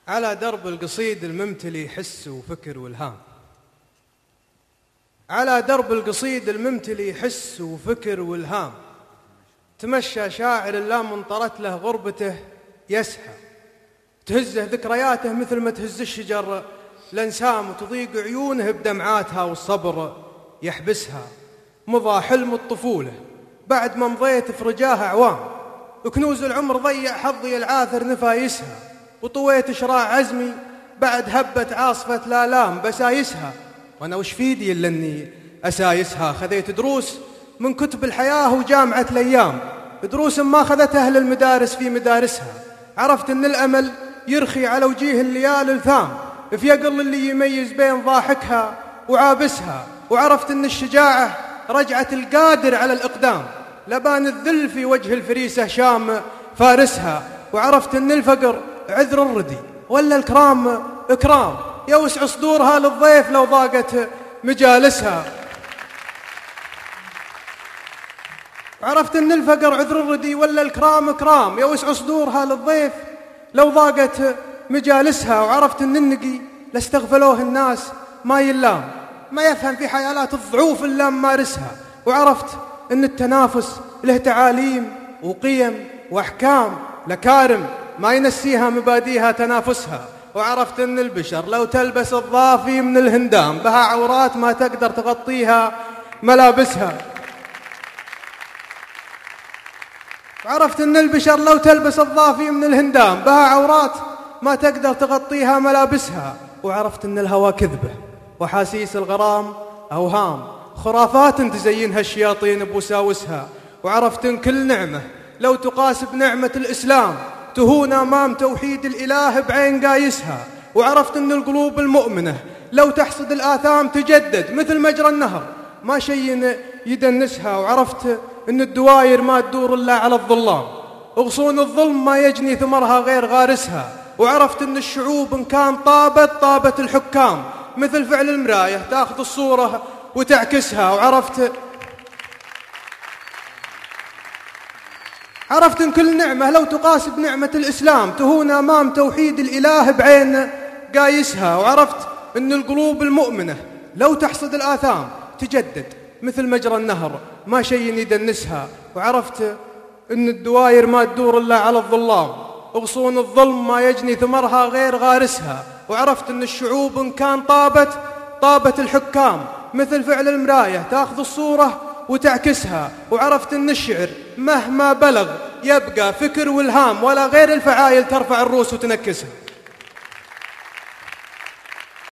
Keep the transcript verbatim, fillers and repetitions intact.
على درب القصيد الممتلي حس وفكر والهام، على درب القصيد الممتلي حس وفكر والهام، تمشى شاعر لا منطرت له غربته يسهى، تهزه ذكرياته مثل ما تهز الشجر الانسام، وتضيق عيونه بدمعاتها والصبر يحبسها. مضى حلم الطفولة بعد ما مضيت في رجاها أعوام، وكنوز العمر ضيع حظي العاثر نفايسها، وطويت شراع عزمي بعد هبة عاصفة الآلام بسايسها. وأنا وش فيدي إلا أني أسايسها؟ خذيت دروس من كتب الحياة وجامعة الأيام، دروس ما خذتها أهل المدارس في مدارسها. عرفت أن الأمل يرخي على وجيه الليالي الثام، في يقل اللي يميز بين ضاحكها وعابسها. وعرفت أن الشجاعة رجعة القادر على الإقدام، لبان الذل في وجه الفريسة شام فارسها. وعرفت أن الفقر عذر الردي ولا الكرام إكرام، يوسع صدورها للضيف لو ضاقت مجالسها. وعرفت أن الفقر عذر الردي ولا الكرام إكرام، يوسع صدورها للضيف لو ضاقت مجالسها. وعرفت أن النقي لاستغفلوه الناس ما يلام، ما يفهم في حيالات الضعوف إلا ممارسها. وعرفت أن التنافس له تعاليم وقيم وأحكام، لكارم ما ينسيها مباديها تنافسها. وعرفت أن البشر لو تلبس الضافي من الهندام، بها عورات ما تقدر تغطيها ملابسها. وعرفت أن البشر لو تلبس الضافي من الهندام، بها عورات ما تقدر تغطيها ملابسها. وعرفت أن الهوى كذبة وحاسيس الغرام أوهام، خرافات تزينها الشياطين بوساوسها. وعرفت أن كل نعمة لو تقاس بنعمة الإسلام، تهون أمام توحيد الإله بعين قايسها. وعرفت أن القلوب المؤمنة لو تحصد الآثام تجدد مثل مجرى النهر، ما شيء يدنسها. وعرفت أن الدواير ما تدور إلا على الظلام، وغصون الظلم ما يجني ثمرها غير غارسها. وعرفت أن الشعوب إن كان طابت طابت الحكام، مثل فعل المراية تأخذ الصورة وتعكسها. وعرفت عرفت أن كل نعمة لو تقاس بنعمة الإسلام، تهون أمام توحيد الإله بعين قايسها. وعرفت أن القلوب المؤمنة لو تحصد الآثام تجدد مثل مجرى النهر، ما شيء يدنسها. وعرفت أن الدواير ما تدور إلا على الظلام، وغصون الظلم ما يجني ثمرها غير غارسها. وعرفت أن الشعوب إن كان طابت طابت الحكام، مثل فعل المراية تأخذ الصورة وتعكسها. وعرفت أن الشعر مهما بلغ يبقى فكر والهام، ولا غير الفعايل ترفع الرؤوس وتنكسها.